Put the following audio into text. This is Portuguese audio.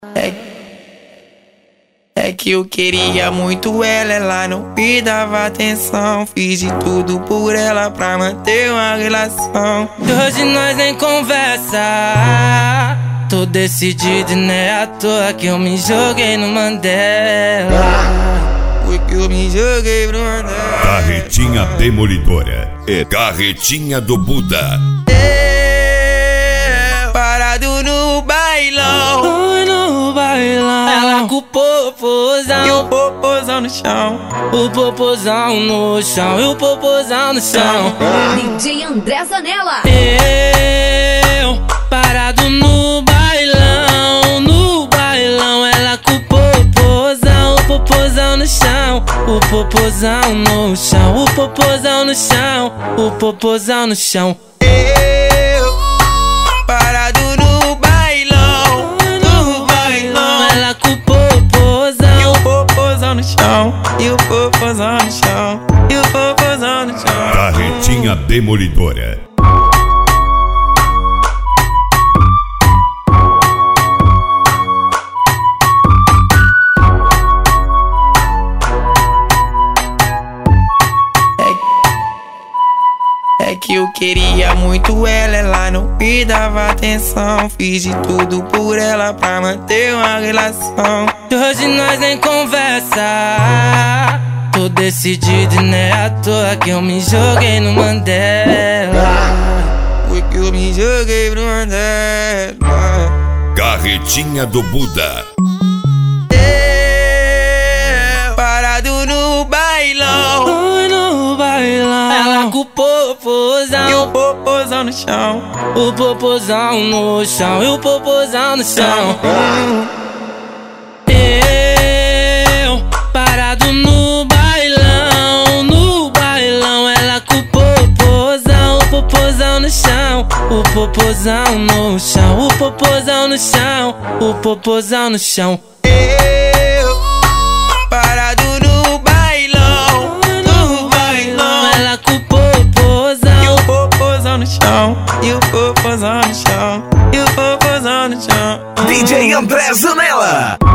É que eu queria muito ela não me dava atenção. Fiz de tudo por ela pra manter uma relação. E hoje nós nem conversa. Tô decidido e não é à toa que eu me joguei no Mandela. Foi que eu me joguei no Mandela. Carretinha demolidora. É Carretinha do Buda. Parado no bailão. No bailão. Ela com o popozão. E o popozão no chão. O popozão no chão. E o popozão no chão. DJ André Zanella. Eu parado no bailão. No bailão. Ela com o popozão. O popozão no chão. O popozão no chão. O popozão no chão. O popozão no chão. Parado no bailão. No bailão. Ela com o popozão. E o popozão no chão. E o popozão no chão. E o popozão no chão. Carretinha demolidora. É que eu queria muito ela não me dava atenção. Fiz de tudo por ela pra manter uma relação. E hoje nós nem conversa. Tô decidido e não é à toa que eu me joguei no Mandela. Foi que eu me joguei no Mandela. Carretinha do Buda. Parado no bailão. No bailão. Ela com o popozão. E o popozão no chão. O popozão no chão. E o popozão no chão. Eu parado no bailão. No bailão. Ela com o popozão. O popozão no chão. O popozão no chão. O popozão no chão. O popozão no chão. Parado no bailão. No bailão. Ela com o popozão. E o popozão no chão. E o popozão no chão. E o popozão no chão. DJ André Zanella.